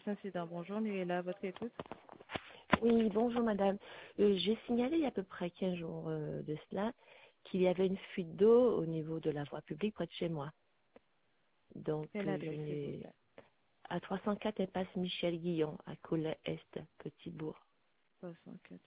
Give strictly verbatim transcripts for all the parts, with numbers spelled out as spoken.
incident. Bonjour, Mirella, à votre écoute. Oui, bonjour madame. Euh, J'ai signalé il y a à peu près quinze jours euh, de cela qu'il y avait une fuite d'eau au niveau de la voie publique près de chez moi. Donc, Quelle euh, je adresse, s'il vous n'ai plaît? à trois cent quatre impasse Michel Guillon, à Collet-Est, Petit-Bourg. soixante-quatre.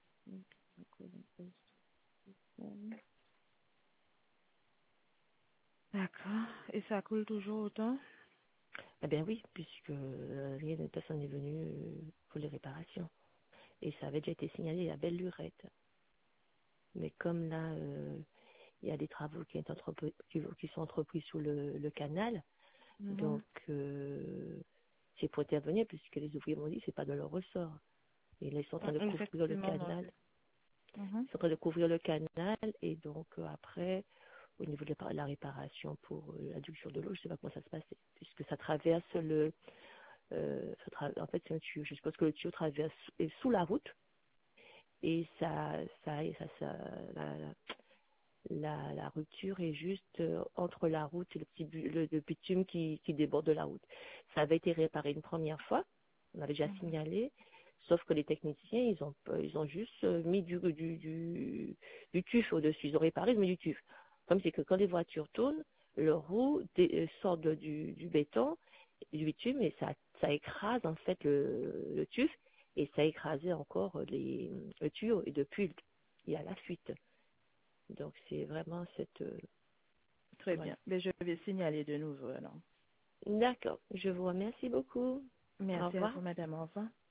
D'accord. Et ça coule toujours autant? Eh bien oui, puisque euh, rien de personne n'est venu euh, pour les réparations. Et ça avait déjà été signalé à Belle-Lurette. Mais comme là, euh, il y a des travaux qui, est entrepris- qui, qui sont entrepris sous le, le canal, Mhm. donc euh, c'est pour intervenir puisque les ouvriers m'ont dit que c'est pas de leur ressort. Et là, ils sont en train de Mm, couvrir le Effectivement, non. canal. Mhm. Ils sont en train de couvrir le canal et donc euh, après, au niveau de la la réparation pour euh, l'adduction de l'eau, je sais pas comment ça se passait, puisque ça traverse le, euh, ça tra- en fait c'est un tuyau. Je suppose que le tuyau traverse est sous la route et ça, ça, ça, ça la, la, la- la rupture est juste euh, entre la route et le petit bu- le, le bitume qui, qui déborde de la route. Ça avait été réparé une première fois, on avait déjà Mhm. signalé, sauf que les techniciens, ils ont, euh, ils ont juste euh, mis du, du, du, du tuf au-dessus. Ils ont réparé, ils ont mis du tuf. Comme c'est que quand les voitures tournent, le roue dé- euh, sort de- du, du béton, du bitume, et ça, ça écrase en fait le, le tuf, et ça a écrasé encore les, le tuyau. Et depuis, il y a la fuite. Donc c'est vraiment cette... euh, Très voilà. bien. Mais je vais signaler de nouveau, alors. D'accord. Je vous remercie beaucoup. Au Merci à revoir. vous, madame. Au revoir.